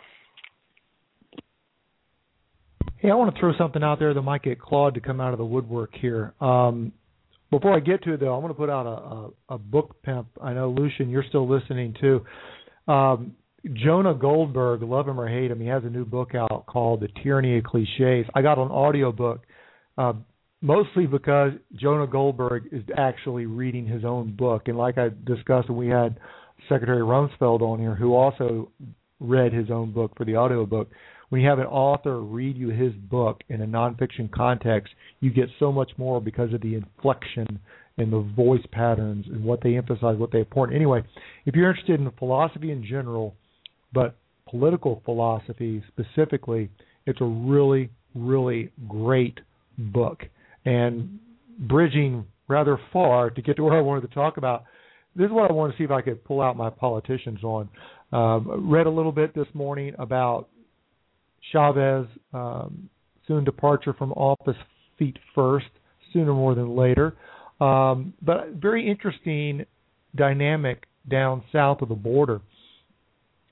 Hey, I want to throw something out there that might get Claude to come out of the woodwork here. Um, before I get to it, though, I want to put out a, a, a book pimp. I know, Lucian, you're still listening, too. Um, Jonah Goldberg, love him or hate him, he has a new book out called The Tyranny of Cliches. I got an audio book, uh, mostly because Jonah Goldberg is actually reading his own book. And like I discussed when we had Secretary Rumsfeld on here, who also read his own book for the audio book, when you have an author read you his book in a nonfiction context, you get so much more because of the inflection and the voice patterns and what they emphasize, what they important. Anyway, if you're interested in philosophy in general, but political philosophy specifically, it's a really, really great book. And bridging rather far to get to where I wanted to talk about, this is what I want to see if I could pull out my politicians on. Um, read a little bit this morning about Chavez, um, soon departure from office, feet first, sooner more than later. Um, but very interesting dynamic down south of the border.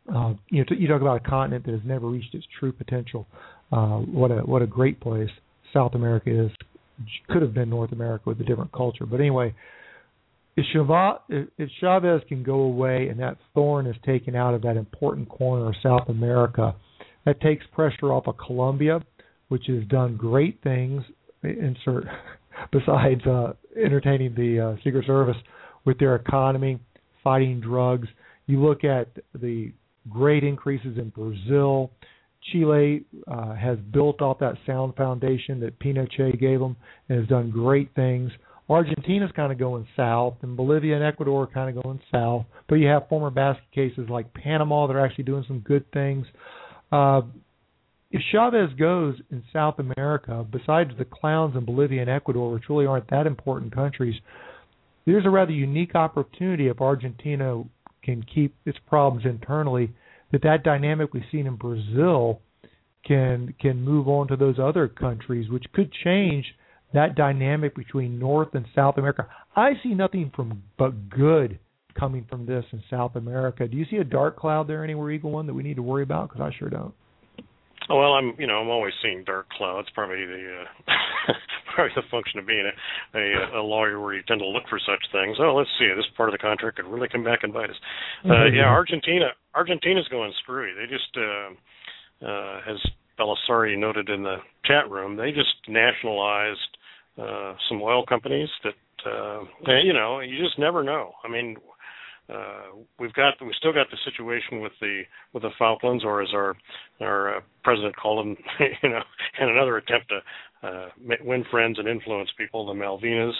Uh, you know, you talk about a continent that has never reached its true potential. Uh, what a what a great place South America is. Could have been North America with a different culture. But anyway, if Chavez, if Chavez can go away and that thorn is taken out of that important corner of South America, that takes pressure off of Colombia, which has done great things. Insert besides uh, entertaining the uh, Secret Service with their economy, fighting drugs. You look at the great increases in Brazil. Chile uh, has built off that sound foundation that Pinochet gave them and has done great things. Argentina's kind of going south, and Bolivia and Ecuador are kind of going south. But you have former basket cases like Panama that are actually doing some good things. Uh, if Chavez goes in South America, besides the clowns in Bolivia and Ecuador, which really aren't that important countries, there's a rather unique opportunity if Argentina can keep its problems internally, that that dynamic we've seen in Brazil can can move on to those other countries, which could change that dynamic between North and South America. I see nothing from but good coming from this in South America. Do you see a dark cloud there anywhere, Eagle One, that we need to worry about? Because I sure don't. Oh, well, I'm you know I'm always seeing dark clouds. Probably the uh, probably the function of being a, a a lawyer, where you tend to look for such things. Oh, let's see, this part of the contract could really come back and bite us. Uh, mm-hmm. Yeah, Argentina Argentina's going screwy. They just uh, uh, as Belisari noted in the chat room, they just nationalized uh, some oil companies that uh, you know you just never know. I mean. Uh, we've got we still got the situation with the with the Falklands, or as our our uh, president called them, you know, in another attempt to uh, win friends and influence people, the Malvinas.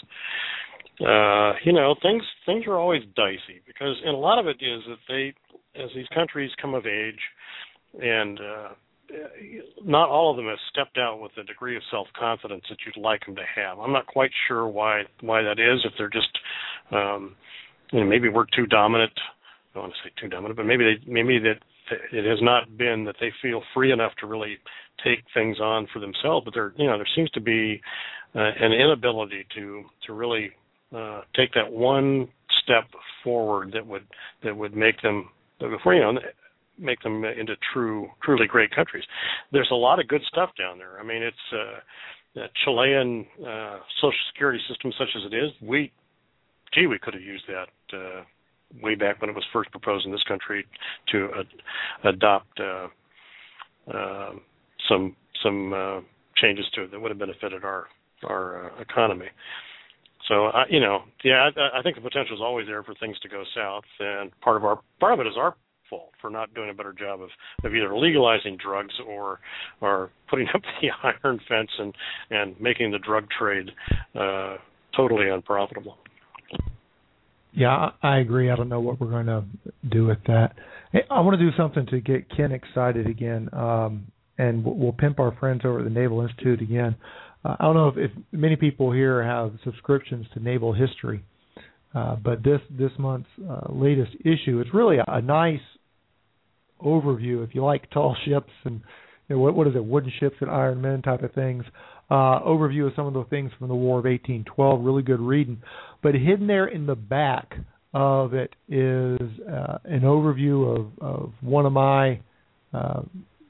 Uh, you know, things things are always dicey because, and a lot of it is that they, as these countries come of age, and uh, not all of them have stepped out with the degree of self-confidence that you'd like them to have. I'm not quite sure why why that is. If they're just um, You know, maybe we're too dominant. I don't want to say too dominant, but maybe they, maybe that it has not been that they feel free enough to really take things on for themselves. But there, you know, there seems to be uh, an inability to to really uh, take that one step forward that would that would make them before you know make them into true truly great countries. There's a lot of good stuff down there. I mean, it's uh, the Chilean uh, social security system, such as it is. We Gee, we could have used that uh, way back when it was first proposed in this country to uh, adopt uh, uh, some some uh, changes to it that would have benefited our our uh, economy. So, uh, you know, yeah, I, I think the potential is always there for things to go south, and part of our part of it is our fault for not doing a better job of, of either legalizing drugs or or putting up the iron fence and and making the drug trade uh, totally unprofitable. Yeah, I agree. I don't know what we're going to do with that. Hey, I want to do something to get Ken excited again, um, and we'll pimp our friends over at the Naval Institute again. Uh, I don't know if, if many people here have subscriptions to Naval History, uh, but this this month's uh, latest issue, it's really a, a nice overview. If you like tall ships and you know, what what is it, wooden ships and iron men type of things. Uh, overview of some of the things from the War of eighteen twelve, really good reading. But hidden there in the back of it is uh, an overview of, of one of my, uh,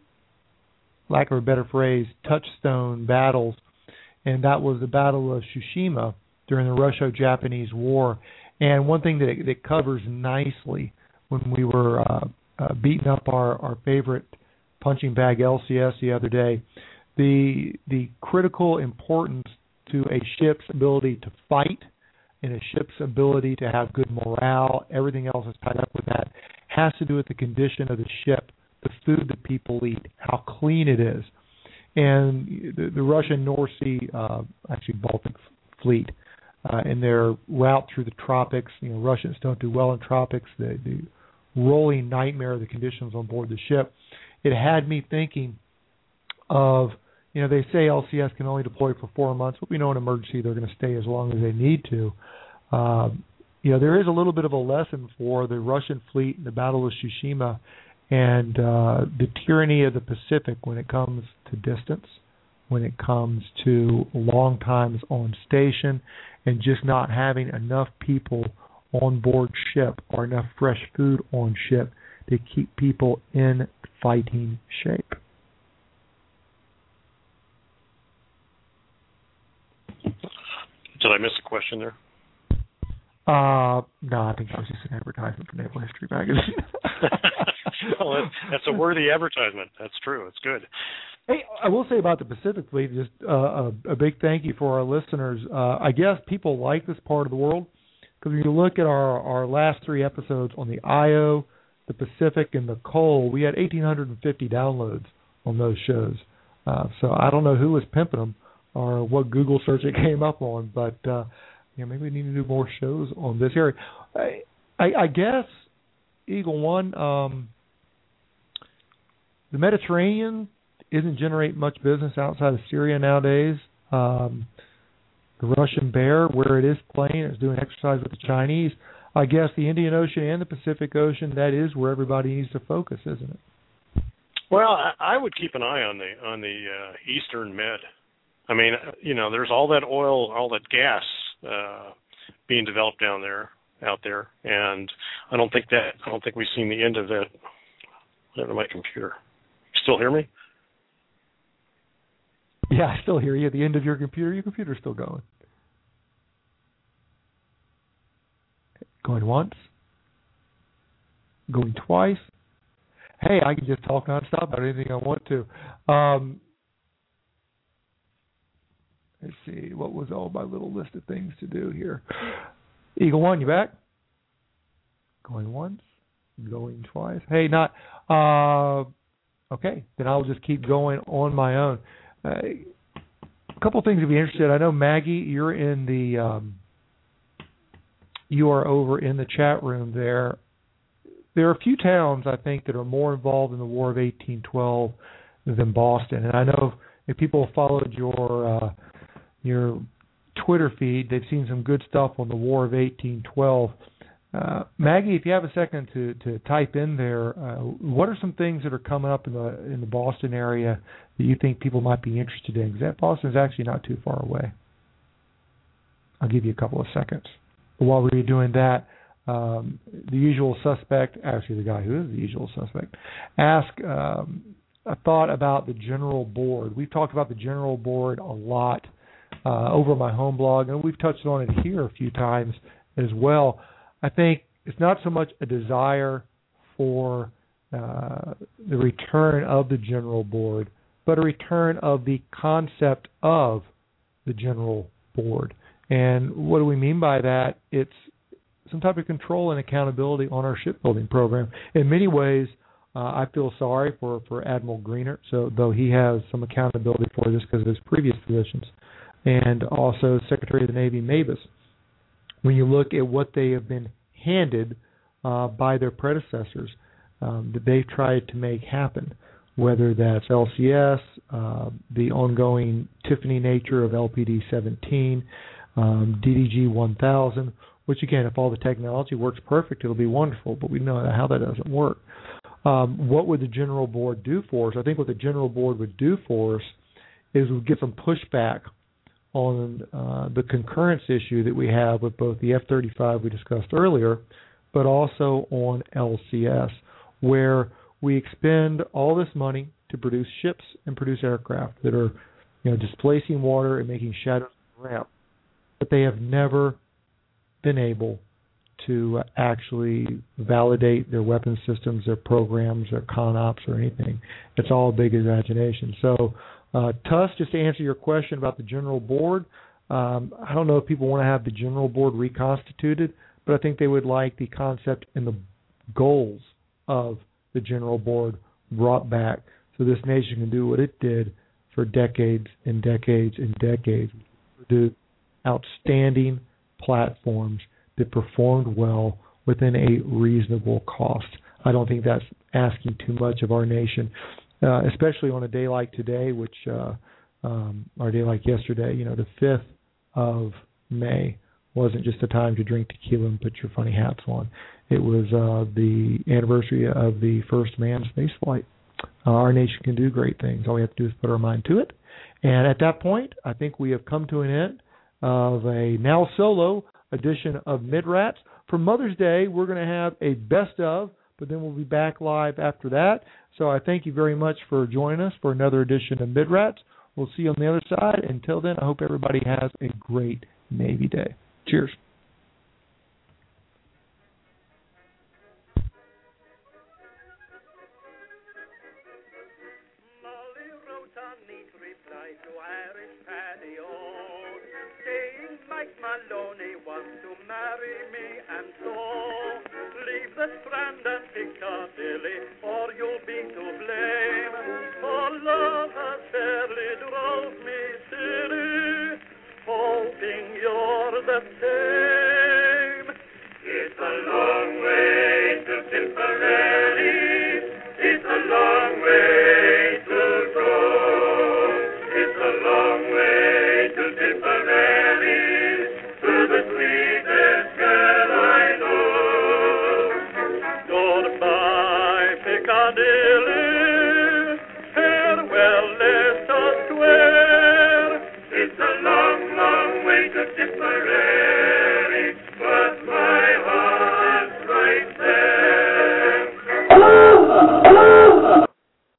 lack of a better phrase, touchstone battles, and that was the Battle of Tsushima during the Russo-Japanese War. And one thing that it, that covers nicely when we were uh, uh, beating up our, our favorite punching bag L C S the other day, the the critical importance to a ship's ability to fight and a ship's ability to have good morale, everything else is tied up with that, has to do with the condition of the ship, the food that people eat, how clean it is. And the, the Russian North Sea, uh, actually Baltic Fleet, uh, in their route through the tropics, you know, Russians don't do well in tropics, the, the rolling nightmare of the conditions on board the ship. It had me thinking of, you know, they say L C S can only deploy for four months, but we know in emergency they're going to stay as long as they need to. Um, you know, there is a little bit of a lesson for the Russian fleet in the Battle of Tsushima and uh, the tyranny of the Pacific when it comes to distance, when it comes to long times on station, and just not having enough people on board ship or enough fresh food on ship to keep people in fighting shape. Did I miss a question there? Uh, no, I think that was just an advertisement for Naval History Magazine. Well, that's, that's a worthy advertisement. That's true. It's good. Hey, I will say about the Pacific Fleet, just uh, a, a big thank you for our listeners. Uh, I guess people like this part of the world because when you look at our, our last three episodes on the I O, the Pacific, and the coal, we had eighteen fifty downloads on those shows. Uh, so I don't know who was pimping them or what Google search it came up on, but uh, yeah, maybe we need to do more shows on this area. I, I, I guess, Eagle One, um, the Mediterranean isn't generating much business outside of Syria nowadays. Um, the Russian Bear, where it is playing, is doing exercise with the Chinese. I guess the Indian Ocean and the Pacific Ocean, that is where everybody needs to focus, isn't it? Well, I, I would keep an eye on the on the uh, Eastern Med. I mean, you know, there's all that oil, all that gas uh, being developed down there, out there, and I don't think that I don't think we've seen the end of that. Whatever, my computer. You still hear me? Yeah, I still hear you. At the end of your computer, your computer's still going. Going once. Going twice. Hey, I can just talk nonstop about anything I want to. Um, let's see, what was all my little list of things to do here? Eagle One, you back? Going once. Going twice. Hey, not. Uh, okay, then I'll just keep going on my own. Uh, a couple things to be interested. I know Maggie, you're in the. Um, you are over in the chat room there. There are a few towns I think that are more involved in the War of eighteen twelve than Boston, and I know if people have followed your uh, your Twitter feed, they've seen some good stuff on the War of eighteen twelve. Uh, Maggie, if you have a second to, to type in there, uh, what are some things that are coming up in the in the Boston area that you think people might be interested in? Because that Boston is actually not too far away. I'll give you a couple of seconds. But while we're doing that, um, the usual suspect, actually the guy who is the usual suspect, ask um, a thought about the General Board. We've talked about the General Board a lot uh, over my home blog, and we've touched on it here a few times as well. I think it's not so much a desire for uh, the return of the General Board, but a return of the concept of the General Board. And what do we mean by that? It's some type of control and accountability on our shipbuilding program. In many ways, uh, I feel sorry for, for Admiral Greenert, so though he has some accountability for this because of his previous positions, and also Secretary of the Navy Mabus. When you look at what they have been handed uh, by their predecessors um, that they've tried to make happen, whether that's L C S, uh, the ongoing Tiffany nature of L P D seventeen, um, D D G one thousand, which again, if all the technology works perfect, it'll be wonderful, but we know how that doesn't work. Um, what would the General Board do for us? I think what the General Board would do for us is would get some pushback on uh, the concurrence issue that we have with both the F thirty-five we discussed earlier, but also on L C S, where we expend all this money to produce ships and produce aircraft that are, you know, displacing water and making shadows on the ramp, but they have never been able to actually validate their weapon systems, their programs, their CONOPS, or anything. It's all a big imagination. So, uh, Tuss, just to answer your question about the General Board, um, I don't know if people want to have the General Board reconstituted, but I think they would like the concept and the goals of the General Board brought back so this nation can do what it did for decades and decades and decades, produce outstanding platforms that performed well within a reasonable cost. I don't think that's asking too much of our nation, uh, especially on a day like today, which, uh, um, or a day like yesterday, you know, the fifth of May wasn't just a time to drink tequila and put your funny hats on. It was uh, the anniversary of the first manned space flight. Uh, our nation can do great things. All we have to do is put our mind to it. And at that point, I think we have come to an end of a now solo edition of Mid-Rats. For Mother's Day, we're going to have a best of but then we'll be back live after that. So I thank you very much for joining us for another edition of Midrats. We'll see you on the other side. Until then, I hope everybody has a great Navy Day. Cheers. Maloney wants to marry me, and so leave the Strand and Piccadilly, or you'll be to blame. For love has fairly drove me silly, hoping you're the same. It's a long way to Tipperary, it's a long way to go. It's a long way to Tipperary, the sweetest girl I know. Goodbye, Piccadilly, farewell.